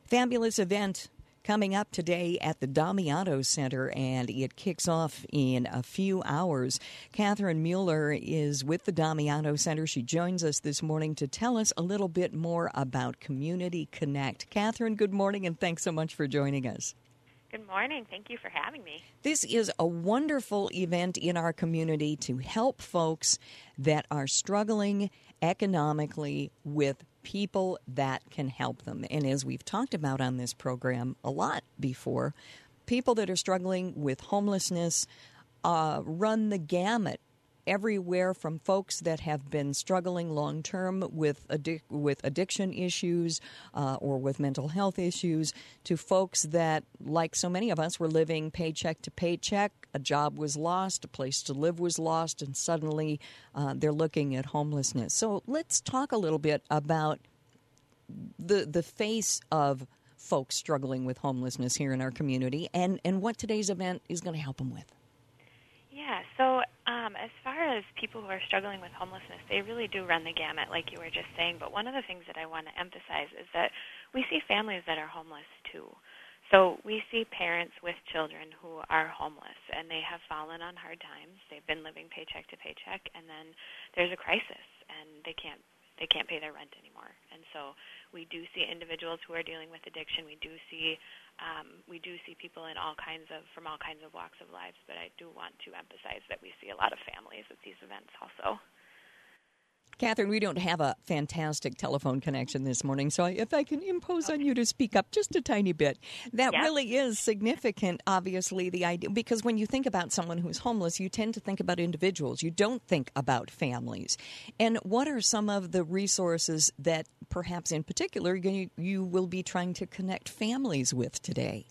Fabulous event coming up today at the Damiano Center, and it kicks off in a few hours. Catherine Mueller is with the Damiano Center. She joins us this morning to tell us a little bit more about Community Connect. Catherine, good morning, and thanks so much for joining us. Good morning. Thank you for having me. This is a wonderful event in our community to help folks that are struggling economically with people that can help them. And as we've talked about on this program a lot before, people that are struggling with homelessness run the gamut everywhere from folks that have been struggling long-term with addiction issues or with mental health issues to folks that, like so many of us, were living paycheck to paycheck. A job was lost, a place to live was lost, and suddenly they're looking at homelessness. So let's talk a little bit about the face of folks struggling with homelessness here in our community and what today's event is going to help them with. Yeah, so as far as people who are struggling with homelessness, they really do run the gamut, like you were just saying. But one of the things that I want to emphasize is that we see families that are homeless, too. So we see parents with children who are homeless, and they have fallen on hard times. They've been living paycheck to paycheck, and then there's a crisis, and they can't pay their rent anymore. And so we do see individuals who are dealing with addiction. We do see people from all kinds of walks of lives. But I do want to emphasize that we see a lot of families at these events also. Catherine, we don't have a fantastic telephone connection this morning, so if I can impose on you to speak up just a tiny bit. That really is significant, obviously, the idea, because when you think about someone who's homeless, you tend to think about individuals. You don't think about families. And what are some of the resources that perhaps in particular you will be trying to connect families with today?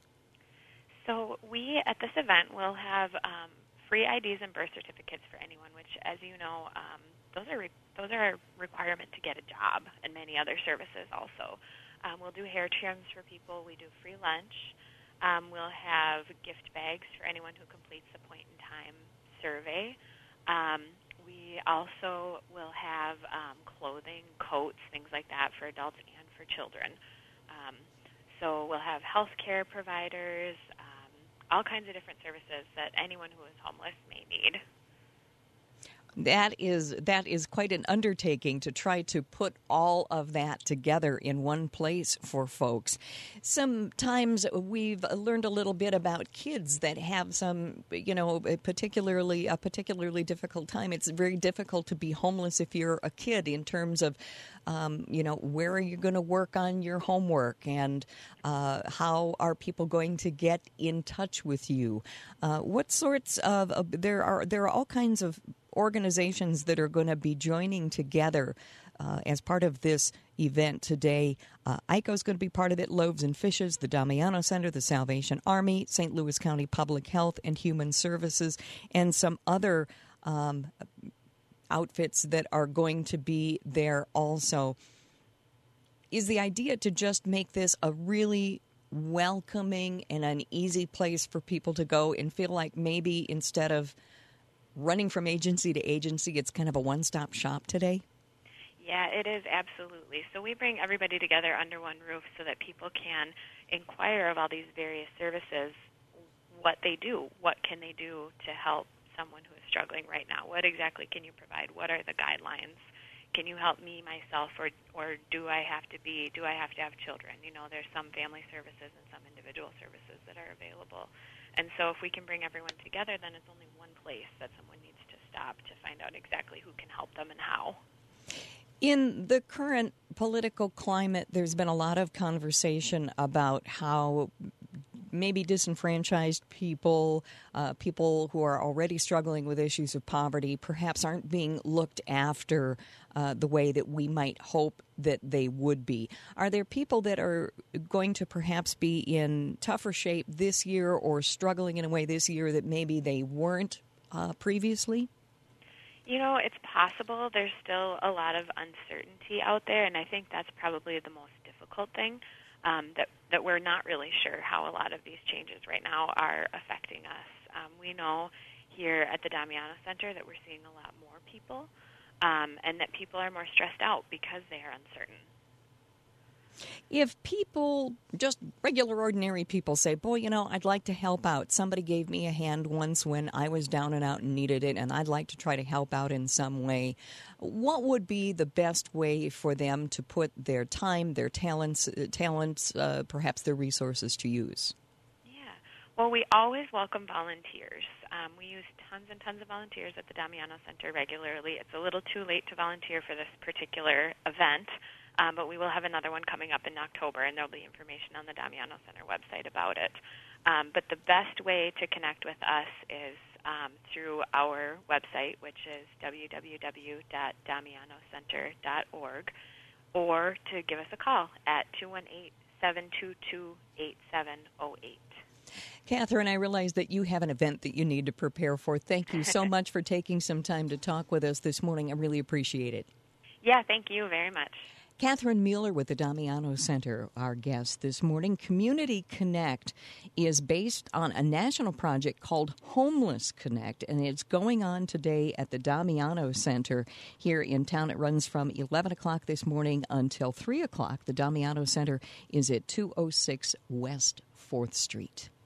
So we, at this event, will have free IDs and birth certificates for anyone, which, as you know, those are a requirement to get a job, and many other services also. We'll do hair trims for people. We do free lunch. We'll have gift bags for anyone who completes the point-in-time survey. We also will have clothing, coats, things like that for adults and for children. So we'll have health care providers, all kinds of different services that anyone who is homeless may need. That is quite an undertaking to try to put all of that together in one place for folks. Sometimes we've learned a little bit about kids that have some, a particularly difficult time. It's very difficult to be homeless if you're a kid in terms of, where are you going to work on your homework and how are people going to get in touch with you? What sorts of there are all kinds of organizations that are going to be joining together as part of this event today. ICO is going to be part of it, Loaves and Fishes, the Damiano Center, the Salvation Army, St. Louis County Public Health and Human Services, and some other outfits that are going to be there also. Is the idea to just make this a really welcoming and an easy place for people to go and feel like maybe instead of running from agency to agency, it's kind of a one-stop shop today? Yeah, it is, absolutely. So we bring everybody together under one roof so that people can inquire of all these various services, what they do, what can they do to help someone who is struggling right now. What exactly can you provide? What are the guidelines? Can you help me, myself, or do I have to have children? There's some family services and some individual services that are available. And so if we can bring everyone together, then it's only one place that someone needs to stop to find out exactly who can help them and how. In the current political climate, there's been a lot of conversation about how maybe disenfranchised people, people who are already struggling with issues of poverty, perhaps aren't being looked after the way that we might hope that they would be. Are there people that are going to perhaps be in tougher shape this year or struggling in a way this year that maybe they weren't previously? It's possible. There's still a lot of uncertainty out there, and I think that's probably the most difficult thing, that we're not really sure how a lot of these changes right now are affecting us. We know here at the Damiano Center that we're seeing a lot more people, and that people are more stressed out because they are uncertain. If people, just regular, ordinary people say, boy, I'd like to help out. Somebody gave me a hand once when I was down and out and needed it, and I'd like to try to help out in some way. What would be the best way for them to put their time, their talents, perhaps their resources to use? Yeah. Well, we always welcome volunteers. We use tons and tons of volunteers at the Damiano Center regularly. It's a little too late to volunteer for this particular event. But we will have another one coming up in October, and there'll be information on the Damiano Center website about it. But the best way to connect with us is through our website, which is www.damianocenter.org, or to give us a call at 218-722-8708. Catherine, I realize that you have an event that you need to prepare for. Thank you so much for taking some time to talk with us this morning. I really appreciate it. Yeah, thank you very much. Catherine Mueller with the Damiano Center, our guest this morning. Community Connect is based on a national project called Homeless Connect, and it's going on today at the Damiano Center here in town. It runs from 11 o'clock this morning until 3 o'clock. The Damiano Center is at 206 West 4th Street.